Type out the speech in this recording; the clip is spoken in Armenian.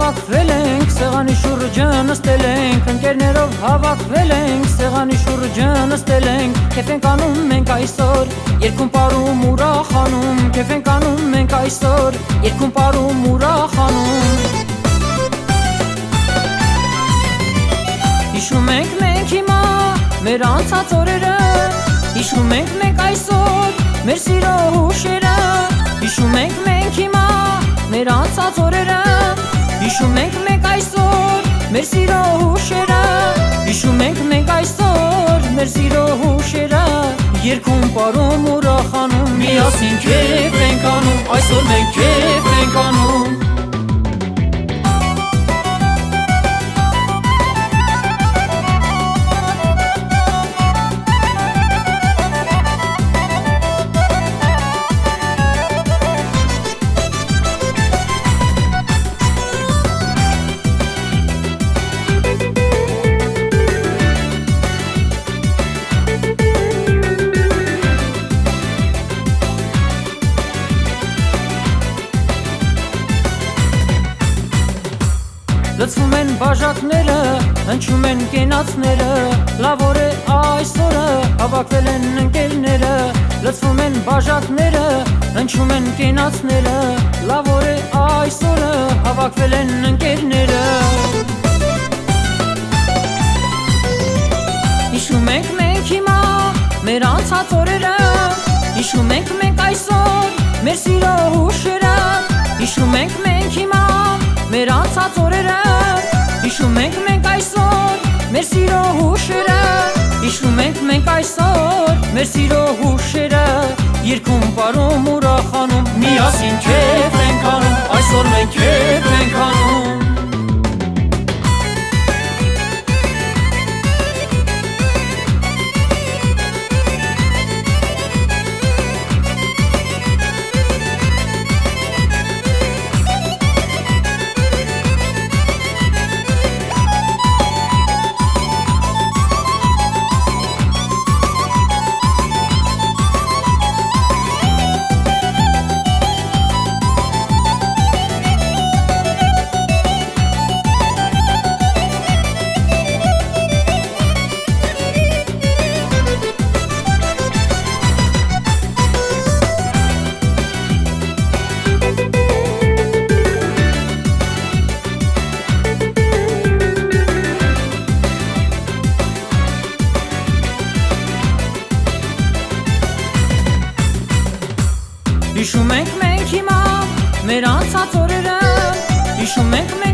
հավաքվել ենք, սեղանի շուրջը նստել ենք, ընկերներով հավաքվել ենք, սեղանի շուրջը նստել ենք, քեֆ ենք անում մենք այսօր, երգում պարում ուրախանում, քեֆ ենք անում մենք այսօր, երգում պարում ուրախանում։ Հիշում ենք մենք հիմա մեր անցած օրերը, հիշում ենք մենք այսօր մեր սիրո հուշերը, հիշում ենք մենք հիմա մեր անցած օրերը, հիշում ենք մենք այսօր մեր սիրո հուշերը, հիշում ենք մենք այսօր մեր սիրո հուշերը, երգում պարում ուրախանում, միասին քեֆ ենք անում, այսօր մենք քեֆ ենք անում։ Լցվում են բաժակները, հնչում են կենացները, լավ օր է այսօրը, հավաքվել են ընկերները, լցվում են բաժակները, հնչում են կենացները, լավ օր է այսօրը, հավաքվել են ընկերները։ Հիշում ենք մենք հիմա մեր անցած օրերը, հիշում ենք մենք այսօր մեր սիրո հուշերը, հիշում ենք մենք հիմա մեր անցած օրերը, հիշում ենք մենք այսօր մեր սիրո հուշերը, հիշում ենք մենք այսօր մեր սիրո հուշերը, երգում պարում ուրախանում, միասին քեֆ ենք անում, այսօր մենք քեֆ ենք անում։ Հիշում ենք մենք հիմա մեր անցած օրերը, հիշում ենք